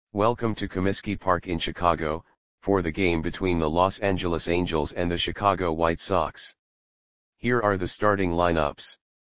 Welcome to Comiskey Park in Chicago, for the game between the Los Angeles Angels and the Chicago White Sox. Here are the starting lineups.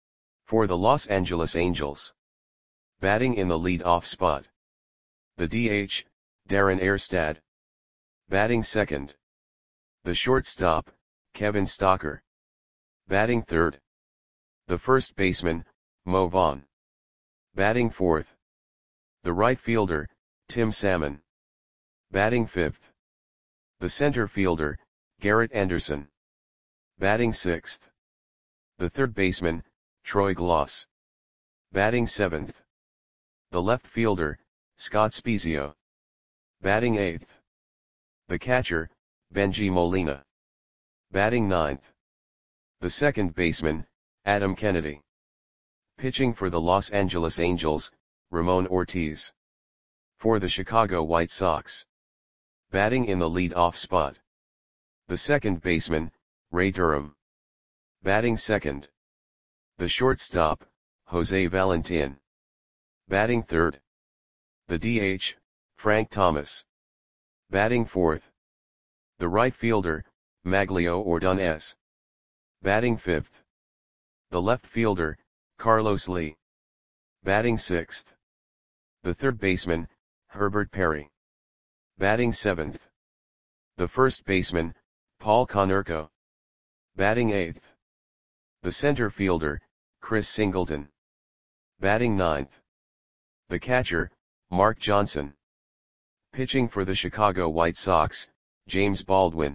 For the Los Angeles Angels. Batting in the lead-off spot. The DH, Darren Erstad. Batting second. The shortstop, Kevin Stocker. Batting third. The first baseman, Mo Vaughn. Batting fourth. The right fielder, Tim Salmon. Batting fifth. The center fielder, Garrett Anderson. Batting sixth. The third baseman, Troy Glaus. Batting seventh. The left fielder, Scott Spiezio. Batting eighth. The catcher, Bengie Molina. Batting ninth. The second baseman, Adam Kennedy. Pitching for the Los Angeles Angels, Ramon Ortiz. For the Chicago White Sox. Batting in the lead-off spot. The second baseman, Ray Durham. Batting second. The shortstop, Jose Valentin. Batting third. The DH, Frank Thomas. Batting fourth. The right fielder, Maglio Ordonez. Batting fifth. The left fielder, Carlos Lee. Batting sixth. The third baseman, Herbert Perry. Batting seventh. The first baseman, Paul Konerko. Batting eighth. The center fielder, Chris Singleton. Batting ninth. The catcher, Mark Johnson. Pitching for the Chicago White Sox, James Baldwin.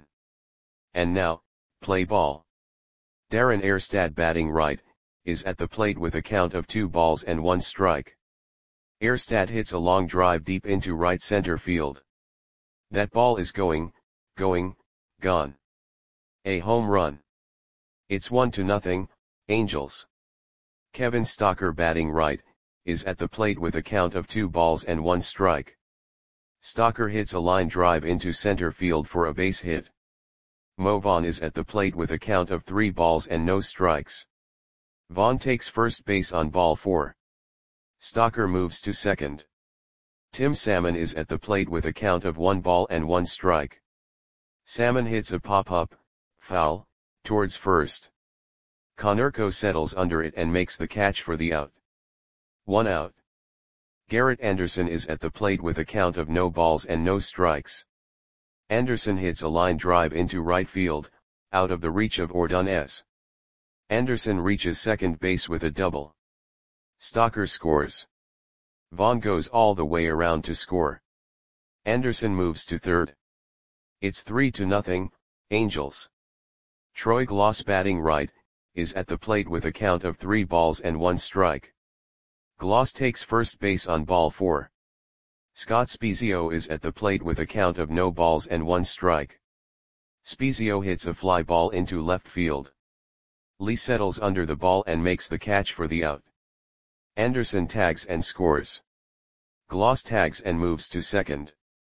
And now, play ball. Darren Erstad batting right, is at the plate with a count of 2-1 strike. Erstad hits a long drive deep into right center field. That ball is gone. A home run. It's 1-0, Angels. Kevin Stocker batting right, is at the plate with a count of 2-1 strike. Stocker hits a line drive into center field for a base hit. Mo Vaughn is at the plate with a count of 3 strikes. Vaughn takes first base on ball 4. Stocker moves to second. Tim Salmon is at the plate with a count of 1 strike. Salmon hits a pop-up, foul, towards first. Konerko settles under it and makes the catch for the out. 1 out. Garrett Anderson is at the plate with a count of no strikes. Anderson hits a line drive into right field, out of the reach of Ordonez. Anderson reaches second base with a double. Stocker scores. Vaughn goes all the way around to score. Anderson moves to third. It's 3-0, Angels. Troy Glaus batting right, is at the plate with a count of 3-1 strike. Glaus takes first base on ball 4. Scott Spiezio is at the plate with a count of no balls and 1 strike. Spiezio hits a fly ball into left field. Lee settles under the ball and makes the catch for the out. Anderson tags and scores. Glaus tags and moves to second.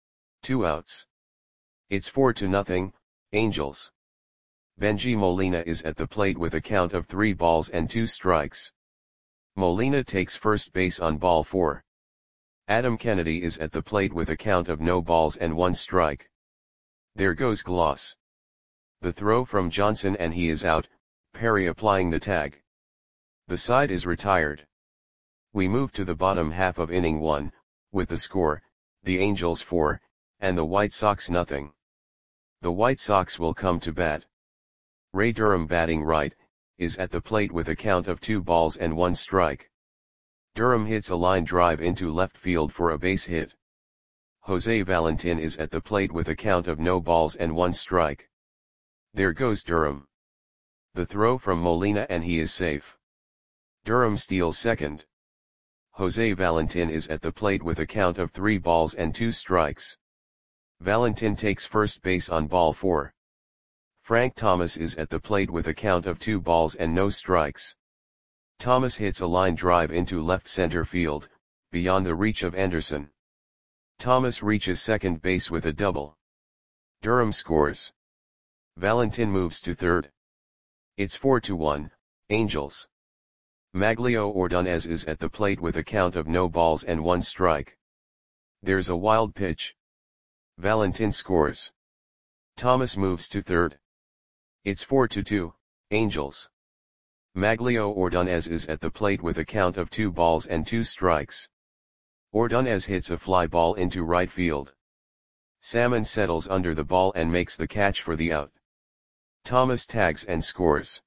2 outs. It's 4-0, Angels. Bengie Molina is at the plate with a count of 3-2 strikes. Molina takes first base on ball 4. Adam Kennedy is at the plate with a count of no balls and 1 strike. There goes Glaus. The throw from Johnson and he is out, Perry applying the tag. The side is retired. We move to the bottom half of inning 1, with the score, the Angels 4, and the White Sox 0. The White Sox will come to bat. Ray Durham batting right, is at the plate with a count of 2-1 strike. Durham hits a line drive into left field for a base hit. Jose Valentin is at the plate with a count of no balls and 1 strike. There goes Durham. The throw from Molina and he is safe. Durham steals second. Jose Valentin is at the plate with a count of 3-2 strikes. Valentin takes first base on ball 4. Frank Thomas is at the plate with a count of 2 balls and no strikes. Thomas hits a line drive into left center field, beyond the reach of Anderson. Thomas reaches second base with a double. Durham scores. Valentin moves to third. It's 4-1, Angels. Maglio Ordonez is at the plate with a count of no balls and 1 strike. There's a wild pitch. Valentin scores. Thomas moves to third. It's 4-2, Angels. Maglio Ordonez is at the plate with a count of 2 balls and 2 strikes. Ordonez hits a fly ball into right field. Salmon settles under the ball and makes the catch for the out. Thomas tags and scores.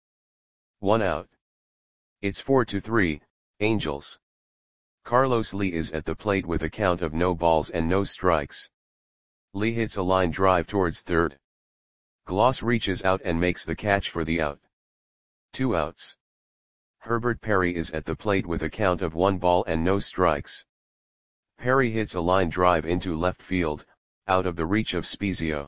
1 out. It's 4-3, Angels. Carlos Lee is at the plate with a count of no balls and no strikes. Lee hits a line drive towards third. Gloss reaches out and makes the catch for the out. 2 outs. Herbert Perry is at the plate with a count of 1 ball and no strikes. Perry hits a line drive into left field, out of the reach of Spezio.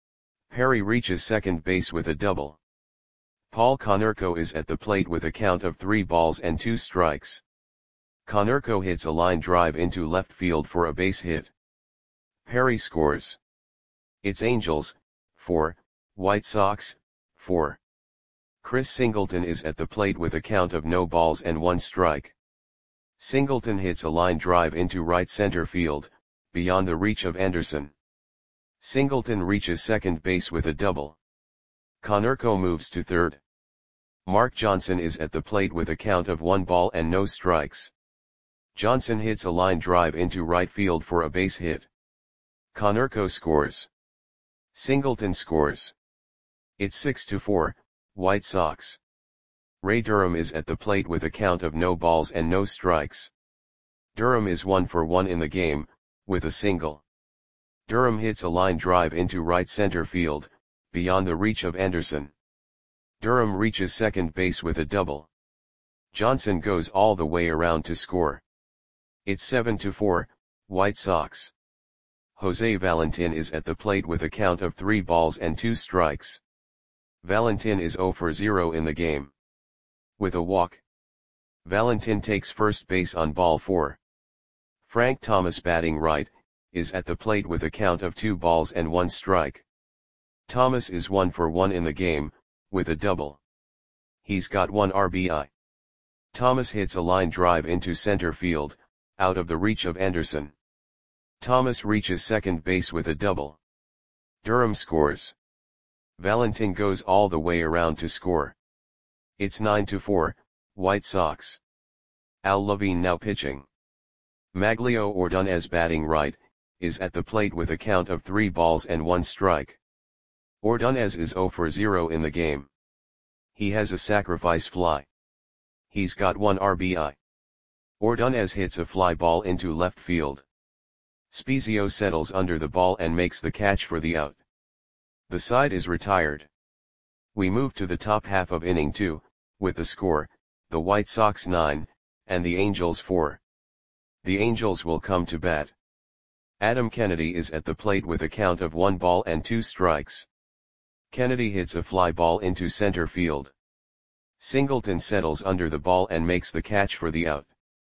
Perry reaches second base with a double. Paul Konerko is at the plate with a count of 3 balls and 2 strikes. Konerko hits a line drive into left field for a base hit. Perry scores. It's Angels, 4, White Sox, 4. Chris Singleton is at the plate with a count of no balls and 1 strike. Singleton hits a line drive into right center field, beyond the reach of Anderson. Singleton reaches second base with a double. Konerko moves to third. Mark Johnson is at the plate with a count of 1 ball and no strikes. Johnson hits a line drive into right field for a base hit. Konerko scores. Singleton scores. It's 6-4, White Sox. Ray Durham is at the plate with a count of no balls and no strikes. Durham is 1 for 1 in the game, with a single. Durham hits a line drive into right center field, beyond the reach of Anderson. Durham reaches second base with a double. Johnson goes all the way around to score. It's 7-4, White Sox. Jose Valentin is at the plate with a count of 3 balls and 2 strikes. Valentin is 0 for 0 in the game. With a walk. Valentin takes first base on ball 4. Frank Thomas, batting right, is at the plate with a count of 2 balls and 1 strike. Thomas is 1 for 1 in the game, with a double. He's got 1 RBI. Thomas hits a line drive into center field, out of the reach of Anderson. Thomas reaches second base with a double. Durham scores. Valentin goes all the way around to score. It's 9-4, White Sox. Al Levine now pitching. Maglio Ordonez, batting right, is at the plate with a count of 3 balls and 1 strike. Ordonez is 0 for 0 in the game. He has a sacrifice fly. He's got 1 RBI. Ordonez hits a fly ball into left field. Spezio settles under the ball and makes the catch for the out. The side is retired. We move to the top half of inning 2, with the score, the White Sox 9, and the Angels 4. The Angels will come to bat. Adam Kennedy is at the plate with a count of 1 ball and 2 strikes. Kennedy hits a fly ball into center field. Singleton settles under the ball and makes the catch for the out.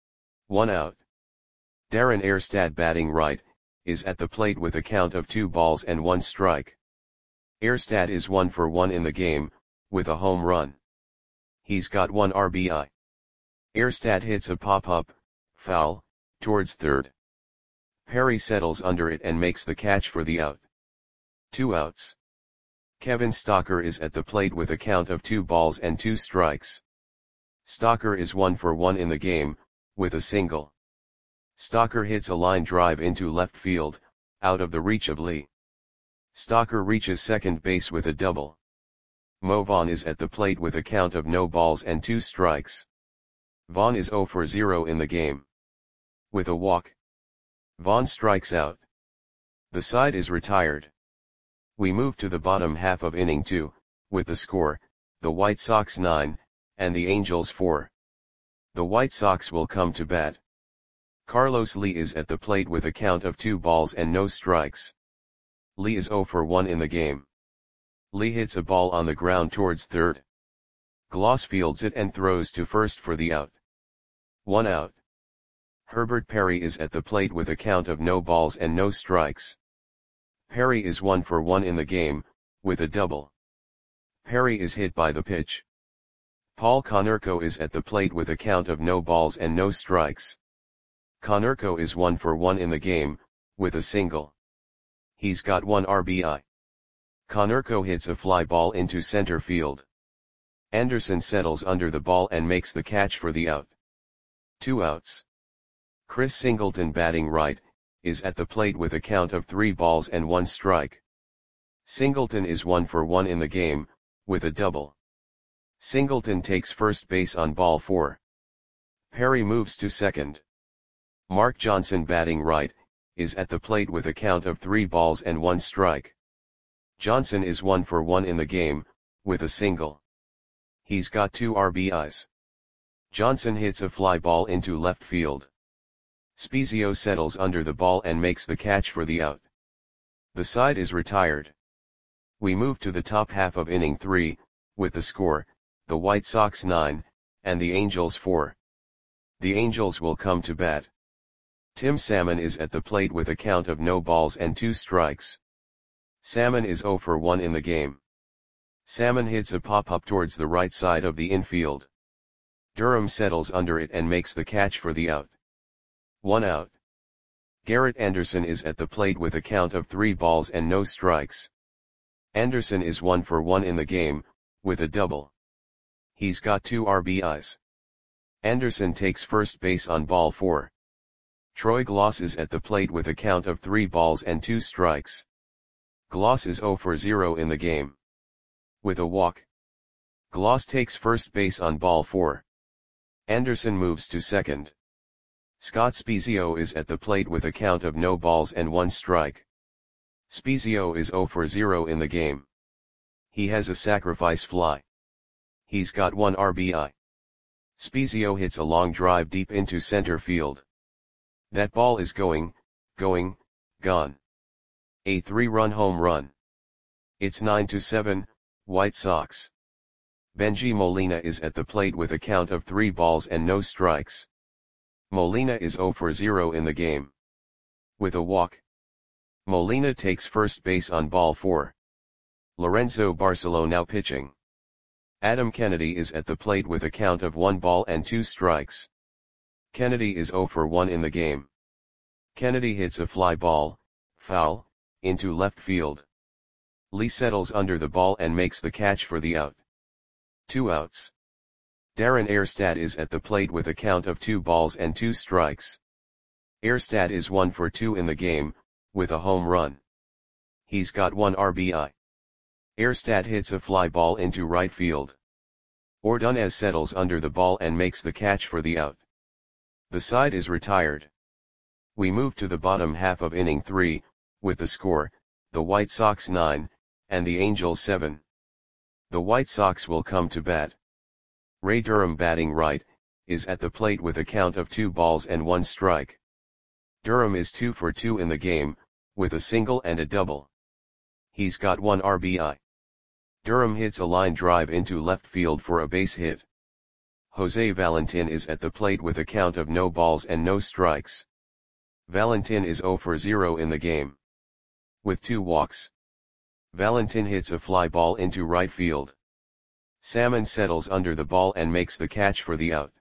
1 out. Darren Erstad, batting right, is at the plate with a count of 2 balls and 1 strike. Erstad is 1 for 1 in the game, with a home run. He's got 1 RBI. Erstad hits a pop-up, foul, towards third. Perry settles under it and makes the catch for the out. 2 outs. Kevin Stocker is at the plate with a count of 2 balls and 2 strikes. Stocker is 1 for 1 in the game, with a single. Stocker hits a line drive into left field, out of the reach of Lee. Stocker reaches second base with a double. Mo Vaughn is at the plate with a count of no balls and 2 strikes. Vaughn is 0 for 0 in the game. With a walk. Vaughn strikes out. The side is retired. We move to the bottom half of inning 2, with the score, the White Sox 9, and the Angels 4. The White Sox will come to bat. Carlos Lee is at the plate with a count of 2 balls and no strikes. Lee is 0 for 1 in the game. Lee hits a ball on the ground towards third. Gloss fields it and throws to first for the out. 1 out. Herbert Perry is at the plate with a count of no balls and no strikes. Perry is 1 for 1 in the game, with a double. Perry is hit by the pitch. Paul Konerko is at the plate with a count of no balls and no strikes. Konerko is 1 for 1 in the game, with a single. He's got 1 RBI. Konerko hits a fly ball into center field. Anderson settles under the ball and makes the catch for the out. 2 outs. Chris Singleton, batting right, is at the plate with a count of 3 balls and 1 strike. Singleton is 1 for 1 in the game, with a double. Singleton takes first base on ball 4. Perry moves to second. Mark Johnson, batting right, is at the plate with a count of 3 balls and 1 strike. Johnson is 1 for 1 in the game, with a single. He's got 2 RBIs. Johnson hits a fly ball into left field. Spezio settles under the ball and makes the catch for the out. The side is retired. We move to the top half of inning 3, with the score, the White Sox 9, and the Angels 4. The Angels will come to bat. Tim Salmon is at the plate with a count of no balls and 2 strikes. Salmon is 0 for 1 in the game. Salmon hits a pop-up towards the right side of the infield. Durham settles under it and makes the catch for the out. 1 out. Garrett Anderson is at the plate with a count of 3 balls and no strikes. Anderson is 1 for 1 in the game, with a double. He's got 2 RBIs. Anderson takes first base on ball 4. Troy Gloss is at the plate with a count of 3 balls and 2 strikes. Gloss is 0 for 0 in the game. With a walk. Gloss takes first base on ball 4. Anderson moves to second. Scott Spezio is at the plate with a count of no balls and 1 strike. Spezio is 0 for 0 in the game. He has a sacrifice fly. He's got 1 RBI. Spezio hits a long drive deep into center field. That ball is going, gone. A 3-run home run. It's 9-7, White Sox. Benji Molina is at the plate with a count of 3 balls and no strikes. Molina is 0 for 0 in the game. With a walk. Molina takes first base on ball 4. Lorenzo Barcelo now pitching. Adam Kennedy is at the plate with a count of 1 ball and 2 strikes. Kennedy is 0 for 1 in the game. Kennedy hits a fly ball, foul, into left field. Lee settles under the ball and makes the catch for the out. 2 outs. Darren Erstad is at the plate with a count of 2 balls and 2 strikes. Erstad is 1 for 2 in the game, with a home run. He's got 1 RBI. Erstad hits a fly ball into right field. Ordonez settles under the ball and makes the catch for the out. The side is retired. We move to the bottom half of inning 3, with the score, the White Sox 9, and the Angels 7. The White Sox will come to bat. Ray Durham, batting right, is at the plate with a count of 2 balls and 1 strike. Durham is 2 for 2 in the game, with a single and a double. He's got 1 RBI. Durham hits a line drive into left field for a base hit. Jose Valentin is at the plate with a count of no balls and no strikes. Valentin is 0 for 0 in the game. With 2 walks. Valentin hits a fly ball into right field. Salmon settles under the ball and makes the catch for the out.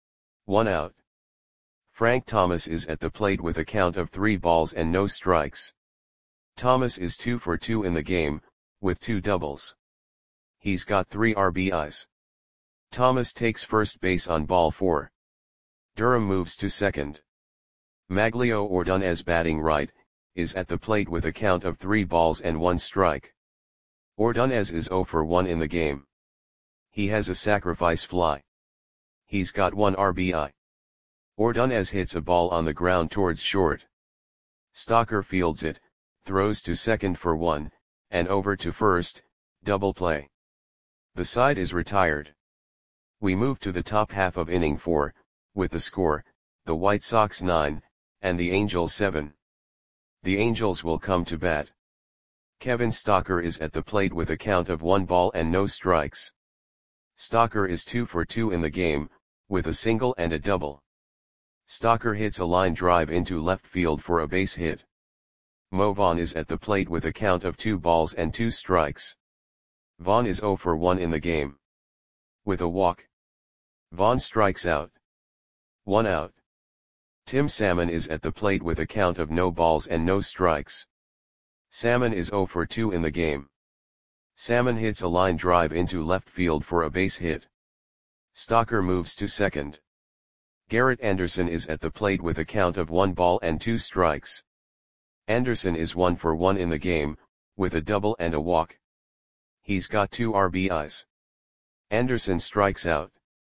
1 out. Frank Thomas is at the plate with a count of 3 balls and no strikes. Thomas is 2 for 2 in the game, with 2 doubles. He's got 3 RBIs. Thomas takes first base on ball 4. Durham moves to second. Maglio Ordonez, batting right, is at the plate with a count of 3 balls and 1 strike. Ordonez is 0 for 1 in the game. He has a sacrifice fly. He's got 1 RBI. Ordonez hits a ball on the ground towards short. Stocker fields it, throws to second for 1, and over to first, double play. The side is retired. We move to the top half of inning 4, with the score, the White Sox 9, and the Angels 7. The Angels will come to bat. Kevin Stocker is at the plate with a count of 1 ball and no strikes. Stocker is 2 for 2 in the game, with a single and a double. Stocker hits a line drive into left field for a base hit. Mo Vaughn is at the plate with a count of 2 balls and 2 strikes. Vaughn is 0 for 1 in the game. With a walk. Vaughn strikes out. 1 out. Tim Salmon is at the plate with a count of no balls and no strikes. Salmon is 0 for 2 in the game. Salmon hits a line drive into left field for a base hit. Stocker moves to second. Garrett Anderson is at the plate with a count of 1 ball and 2 strikes. Anderson is 1 for 1 in the game, with a double and a walk. He's got 2 RBIs. Anderson strikes out.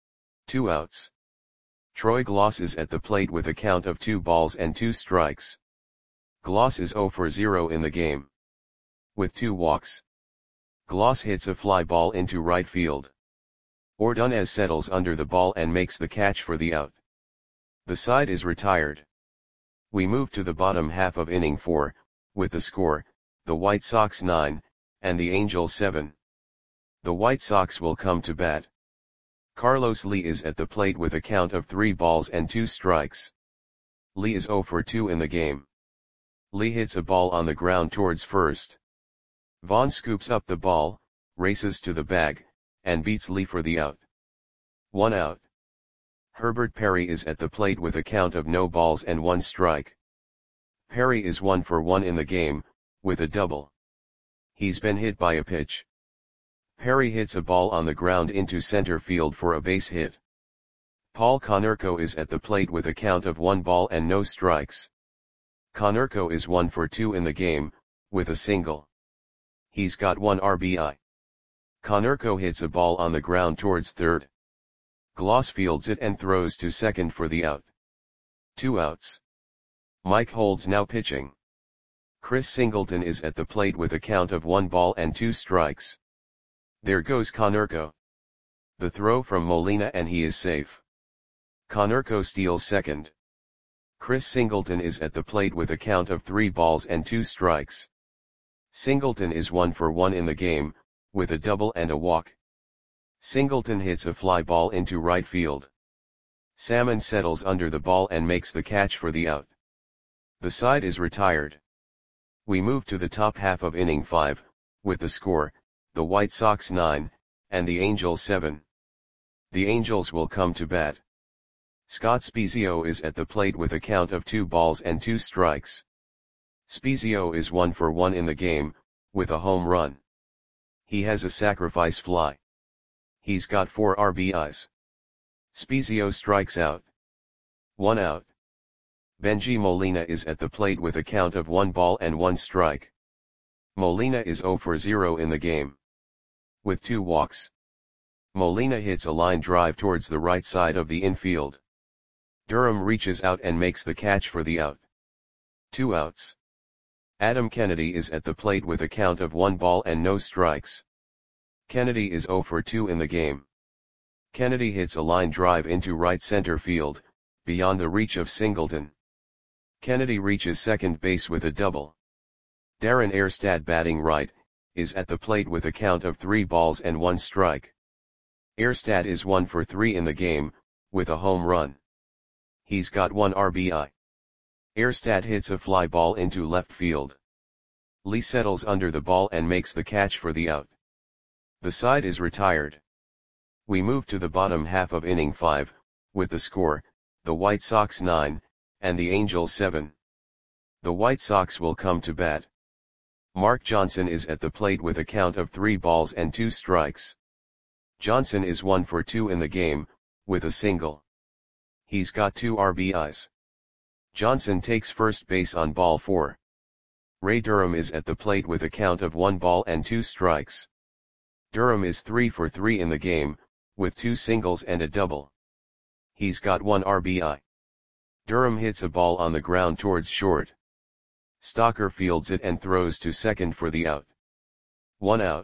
2 outs. Troy Gloss is at the plate with a count of 2 balls and 2 strikes. Gloss is 0 for 0 in the game. With 2 walks. Gloss hits a fly ball into right field. Ordonez settles under the ball and makes the catch for the out. The side is retired. We move to the bottom half of inning 4, with the score, the White Sox 9, and the Angels 7. The White Sox will come to bat. Carlos Lee is at the plate with a count of 3 balls and 2 strikes. Lee is 0 for 2 in the game. Lee hits a ball on the ground towards first. Vaughn scoops up the ball, races to the bag, and beats Lee for the out. 1 out. Herbert Perry is at the plate with a count of no balls and 1 strike. Perry is 1 for 1 in the game, with a double. He's been hit by a pitch. Perry hits a ball on the ground into center field for a base hit. Paul Konerko is at the plate with a count of 1 ball and no strikes. Konerko is 1 for 2 in the game, with a single. He's got 1 RBI. Konerko hits a ball on the ground towards third. Gloss fields it and throws to second for the out. 2 outs. Mike Holds now pitching. Chris Singleton is at the plate with a count of 1 ball and 2 strikes. There goes Konerko. The throw from Molina and he is safe. Konerko steals second. Chris Singleton is at the plate with a count of 3 balls and 2 strikes. Singleton is 1 for 1 in the game, with a double and a walk. Singleton hits a fly ball into right field. Salmon settles under the ball and makes the catch for the out. The side is retired. We move to the top half of inning 5, with the score, the White Sox 9, and the Angels 7. The Angels will come to bat. Scott Spiezio is at the plate with a count of 2 balls and 2 strikes. Spiezio is 1 for 1 in the game, with a home run. He has a sacrifice fly. He's got 4 RBIs. Spiezio strikes out. 1 out. Benji Molina is at the plate with a count of 1 ball and 1 strike. Molina is 0 for 0 in the game. With 2 walks. Molina hits a line drive towards the right side of the infield. Durham reaches out and makes the catch for the out. 2 outs. Adam Kennedy is at the plate with a count of 1 ball and no strikes. Kennedy is 0 for 2 in the game. Kennedy hits a line drive into right center field, beyond the reach of Singleton. Kennedy reaches second base with a double. Darren Erstad, batting right, is at the plate with a count of 3 balls and 1 strike. Erstad is 1 for 3 in the game, with a home run. He's got 1 RBI. Erstad hits a fly ball into left field. Lee settles under the ball and makes the catch for the out. The side is retired. We move to the bottom half of inning 5, with the score, the White Sox 9, and the Angels 7. The White Sox will come to bat. Mark Johnson is at the plate with a count of 3 balls and 2 strikes. Johnson is 1 for 2 in the game, with a single. He's got 2 RBIs. Johnson takes first base on ball 4. Ray Durham is at the plate with a count of 1 ball and 2 strikes. Durham is 3 for 3 in the game, with 2 singles and a double. He's got 1 RBI. Durham hits a ball on the ground towards short. Stocker fields it and throws to second for the out. 1 out.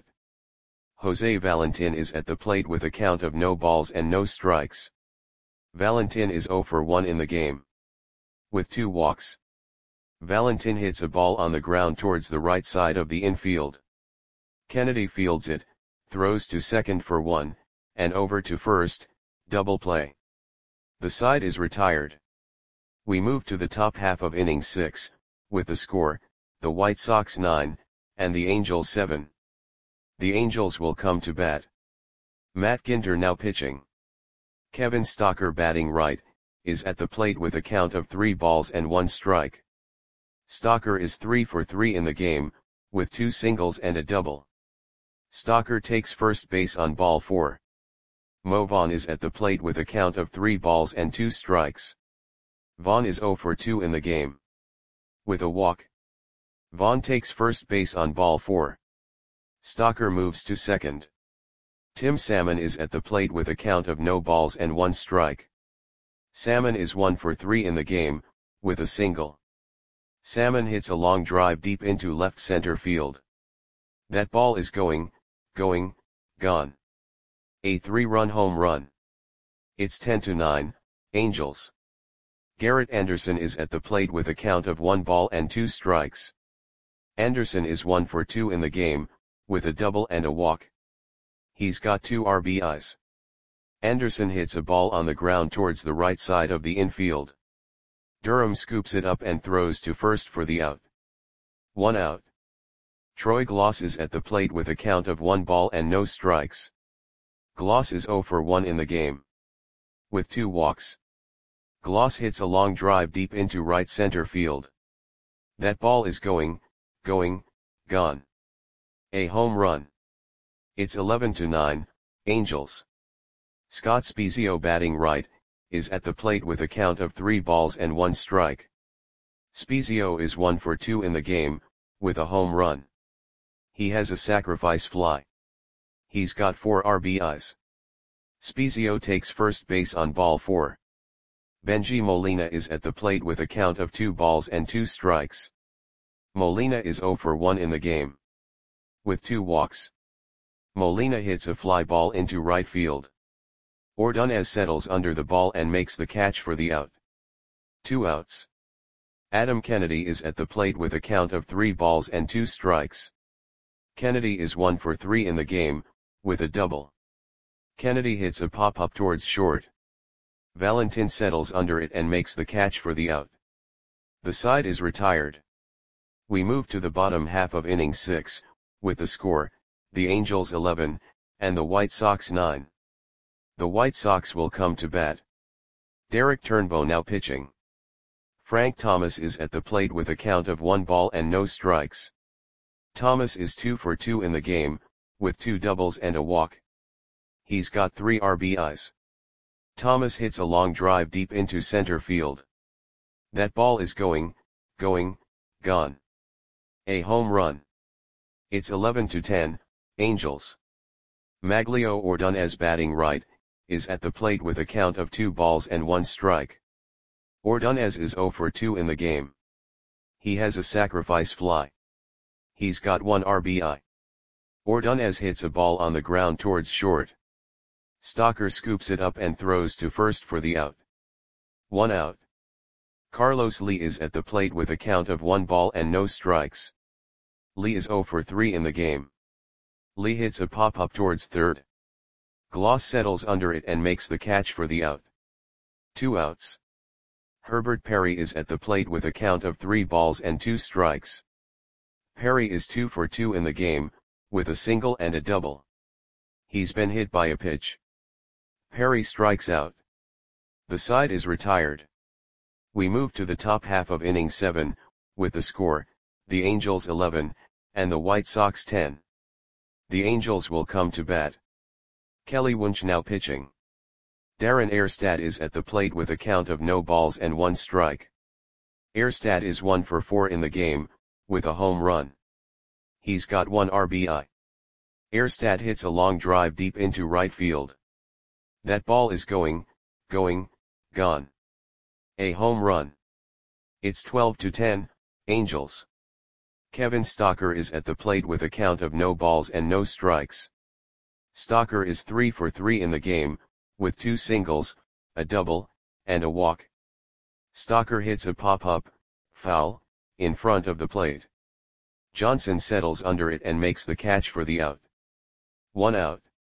Jose Valentin is at the plate with a count of no balls and no strikes. Valentin is 0 for 1 in the game. With 2 walks. Valentin hits a ball on the ground towards the right side of the infield. Kennedy fields it, throws to second for 1, and over to first, double play. The side is retired. We move to the top half of inning 6, with the score, the White Sox 9, and the Angels 7. The Angels will come to bat. Matt Ginter now pitching. Kevin Stocker, batting right, is at the plate with a count of 3 balls and 1 strike. Stalker is 3 for 3 in the game, with 2 singles and a double. Stalker takes first base on ball 4. Mo Vaughn is at the plate with a count of 3 balls and 2 strikes. Vaughn is 0 for 2 in the game. With a walk. Vaughn takes first base on ball 4. Stalker moves to second. Tim Salmon is at the plate with a count of no balls and 1 strike. Salmon is 1 for 3 in the game, with a single. Salmon hits a long drive deep into left center field. That ball is going, gone. A 3-run home run. It's 10-9, Angels. Garrett Anderson is at the plate with a count of 1 ball and 2 strikes. Anderson is 1 for 2 in the game, with a double and a walk. He's got 2 RBIs. Anderson hits a ball on the ground towards the right side of the infield. Durham scoops it up and throws to first for the out. 1 out. Troy Gloss is at the plate with a count of 1 ball and no strikes. Gloss is 0 for 1 in the game. With 2 walks. Gloss hits a long drive deep into right center field. That ball is going, gone. A home run. It's 11-9, Angels. Scott Spiezio, batting right, is at the plate with a count of 3 balls and 1 strike. Spiezio is 1 for 2 in the game, with a home run. He has a sacrifice fly. He's got 4 RBIs. Spiezio takes first base on ball 4. Benji Molina is at the plate with a count of 2 balls and 2 strikes. Molina is 0 for 1 in the game. With 2 walks. Molina hits a fly ball into right field. Ordonez settles under the ball and makes the catch for the out. 2 outs. Adam Kennedy is at the plate with a count of 3 balls and 2 strikes. Kennedy is 1 for 3 in the game, with a double. Kennedy hits a pop-up towards short. Valentin settles under it and makes the catch for the out. The side is retired. We move to the bottom half of inning 6, with the score, the Angels 11, and the White Sox 9. The White Sox will come to bat. Derek Turnbow now pitching. Frank Thomas is at the plate with a count of 1 ball and no strikes. Thomas is 2 for 2 in the game, with 2 doubles and a walk. He's got 3 RBIs. Thomas hits a long drive deep into center field. That ball is going, gone. A home run. It's 11-10, Angels. Maglio Ordonez, batting right, is at the plate with a count of 2 balls and 1 strike. Ordonez is 0 for 2 in the game. He has a sacrifice fly. He's got 1 RBI. Ordonez hits a ball on the ground towards short. Stalker scoops it up and throws to first for the out. 1 out. Carlos Lee is at the plate with a count of 1 ball and no strikes. Lee is 0 for 3 in the game. Lee hits a pop-up towards third. Gloss settles under it and makes the catch for the out. 2 outs. Herbert Perry is at the plate with a count of 3 balls and 2 strikes. Perry is 2 for 2 in the game, with a single and a double. He's been hit by a pitch. Perry strikes out. The side is retired. We move to the top half of inning 7, with the score, the Angels 11, and the White Sox 10. The Angels will come to bat. Kelly Wunsch now pitching. Darren Erstad is at the plate with a count of no balls and 1 strike. Erstad is 1 for 4 in the game, with a home run. He's got 1 RBI. Erstad hits a long drive deep into right field. That ball is going, gone. A home run. It's 12-10, Angels. Kevin Stalker is at the plate with a count of no balls and no strikes. Stalker is 3 for 3 in the game, with 2 singles, a double, and a walk. Stalker hits a pop-up, foul, in front of the plate. Johnson settles under it and makes the catch for the out. 1 out.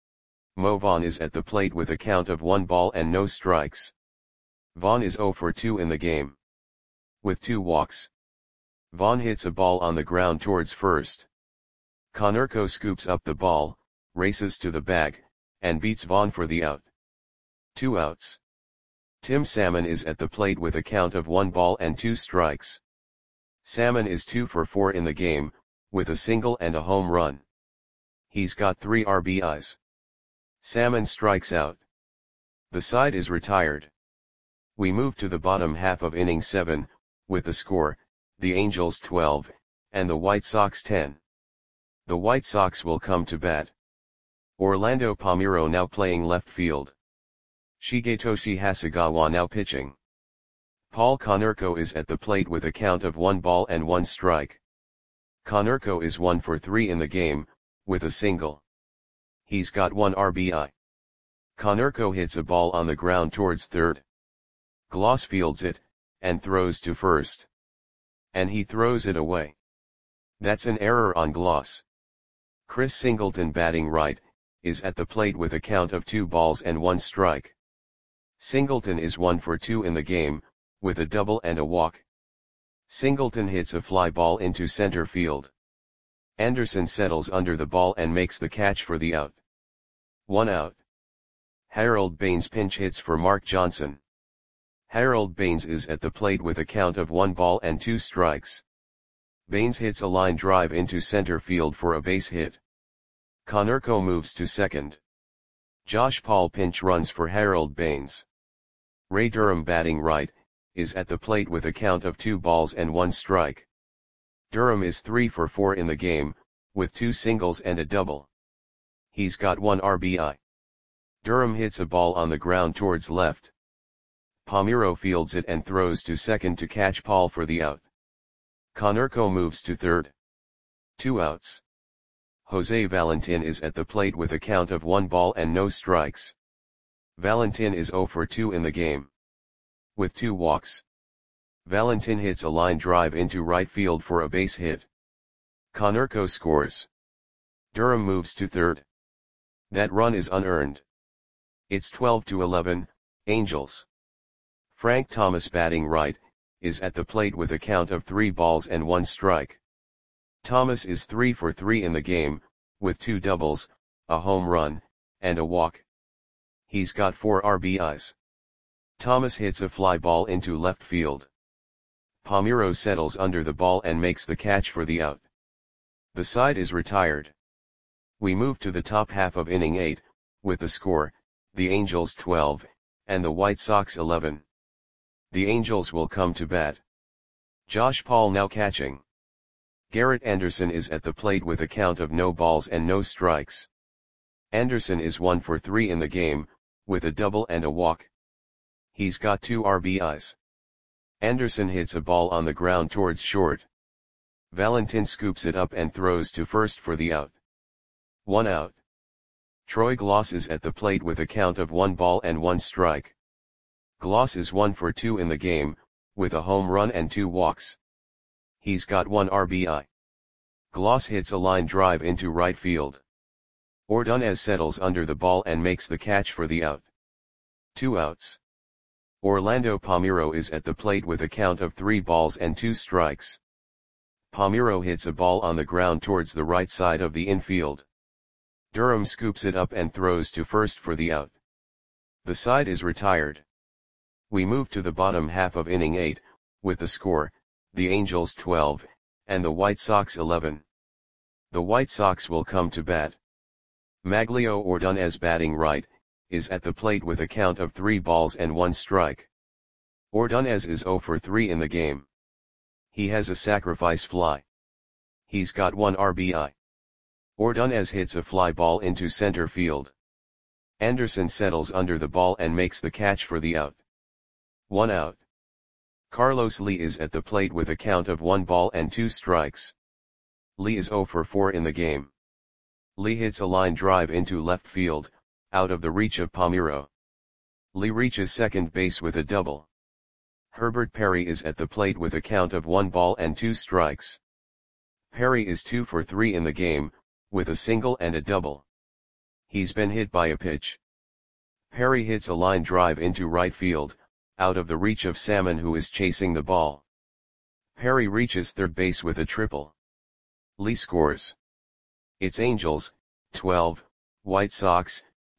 Mo Vaughn is at the plate with a count of 1 ball and no strikes. Vaughn is 0 for 2 in the game. With 2 walks. Vaughn hits a ball on the ground towards first. Konerko scoops up the ball, races to the bag, and beats Vaughn for the out. 2 outs. Tim Salmon is at the plate with a count of 1 ball and 2 strikes. Salmon is 2 for 4 in the game, with a single and a home run. He's got 3 RBIs. Salmon strikes out. The side is retired. We move to the bottom half of inning 7, with the score, the Angels 12, and the White Sox 10. The White Sox will come to bat. Orlando Palmeiro now playing left field. Shigetoshi Hasegawa now pitching. Paul Konerko is at the plate with a count of 1 ball and 1 strike. Konerko is 1 for 3 in the game, with a single. He's got 1 RBI. Konerko hits a ball on the ground towards third. Gloss fields it, and throws to first. And he throws it away. That's an error on Gloss. Chris Singleton batting right, is at the plate with a count of 2 balls and 1 strike. Singleton is 1 for 2 in the game, with a double and a walk. Singleton hits a fly ball into center field. Anderson settles under the ball and makes the catch for the out. 1 out. Harold Baines pinch hits for Mark Johnson. Harold Baines is at the plate with a count of 1 ball and 2 strikes. Baines hits a line drive into center field for a base hit. Konerko moves to second. Josh Paul pinch runs for Harold Baines. Ray Durham batting right, is at the plate with a count of 2 balls and 1 strike. Durham is 3 for 4 in the game, with 2 singles and a double. He's got 1 RBI. Durham hits a ball on the ground towards left. Palmeiro fields it and throws to second to catch Paul for the out. Konerko moves to third. 2 outs. Jose Valentin is at the plate with a count of 1 ball and no strikes. Valentin is 0 for 2 in the game. With 2 walks. Valentin hits a line drive into right field for a base hit. Konerko scores. Durham moves to third. That run is unearned. It's 12-11, Angels. Frank Thomas batting right, is at the plate with a count of 3 balls and 1 strike. Thomas is 3 for 3 in the game, with 2 doubles, a home run, and a walk. He's got 4 RBIs. Thomas hits a fly ball into left field. Palmeiro settles under the ball and makes the catch for the out. The side is retired. We move to the top half of inning 8, with the score, the Angels 12, and the White Sox 11. The Angels will come to bat. Josh Paul now catching. Garrett Anderson is at the plate with a count of no balls and no strikes. Anderson is 1 for 3 in the game, with a double and a walk. He's got 2 RBIs. Anderson hits a ball on the ground towards short. Valentin scoops it up and throws to first for the out. 1 out. Troy Gloss is at the plate with a count of 1 ball and 1 strike. Gloss is 1 for 2 in the game, with a home run and 2 walks. He's got 1 RBI. Gloss hits a line drive into right field. Ordonez settles under the ball and makes the catch for the out. 2 outs. Orlando Palmeiro is at the plate with a count of 3 balls and 2 strikes. Palmeiro hits a ball on the ground towards the right side of the infield. Durham scoops it up and throws to first for the out. The side is retired. We move to the bottom half of inning 8, with the score, the Angels 12, and the White Sox 11. The White Sox will come to bat. Maglio Ordonez batting right, is at the plate with a count of 3 balls and 1 strike. Ordonez is 0 for 3 in the game. He has a sacrifice fly. He's got 1 RBI. Ordonez hits a fly ball into center field. Anderson settles under the ball and makes the catch for the out. 1 out. Carlos Lee is at the plate with a count of 1 ball and 2 strikes. Lee is 0 for 4 in the game. Lee hits a line drive into left field, out of the reach of Palmeiro. Lee reaches second base with a double. Herbert Perry is at the plate with a count of 1 ball and 2 strikes. Perry is 2 for 3 in the game, with a single and a double. He's been hit by a pitch. Perry hits a line drive into right field, out of the reach of Salmon, who is chasing the ball. Perry reaches third base with a triple. Lee scores. It's Angels, 12, White Sox,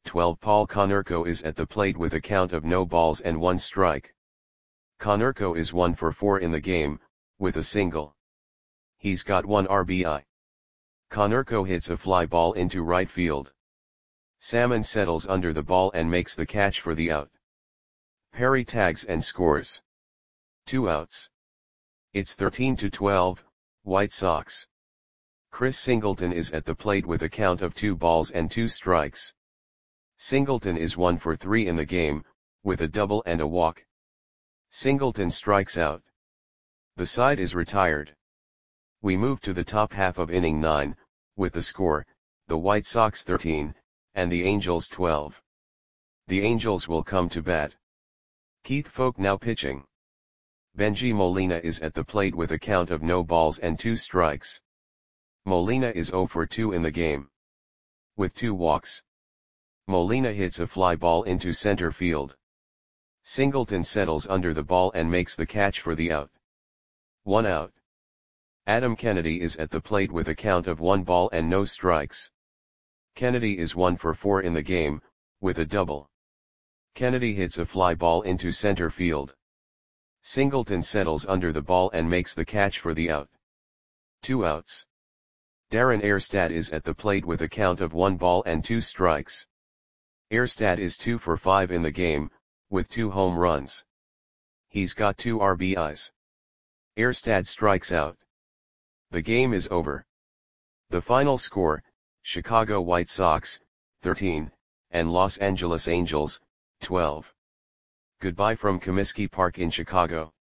12 Paul Konerko is at the plate with a count of no balls and 1 strike. Konerko is 1 for 4 in the game, with a single. He's got 1 RBI. Konerko hits a fly ball into right field. Salmon settles under the ball and makes the catch for the out. Perry tags and scores. 2 outs. It's 13-12, White Sox. Chris Singleton is at the plate with a count of 2 balls and 2 strikes. Singleton is 1 for 3 in the game, with a double and a walk. Singleton strikes out. The side is retired. We move to the top half of inning 9, with the score, the White Sox 13, and the Angels 12. The Angels will come to bat. Keith Foulke now pitching. Bengie Molina is at the plate with a count of no balls and 2 strikes. Molina is 0 for 2 in the game. With 2 walks. Molina hits a fly ball into center field. Singleton settles under the ball and makes the catch for the out. 1 out. Adam Kennedy is at the plate with a count of 1 ball and no strikes. Kennedy is 1 for 4 in the game, with a double. Kennedy hits a fly ball into center field. Singleton settles under the ball and makes the catch for the out. 2 outs. Darren Erstad is at the plate with a count of 1 ball and 2 strikes. Erstad is 2 for 5 in the game, with 2 home runs. He's got 2 RBIs. Erstad strikes out. The game is over. The final score, Chicago White Sox, 13, and Los Angeles Angels, 12. Goodbye from Comiskey Park in Chicago.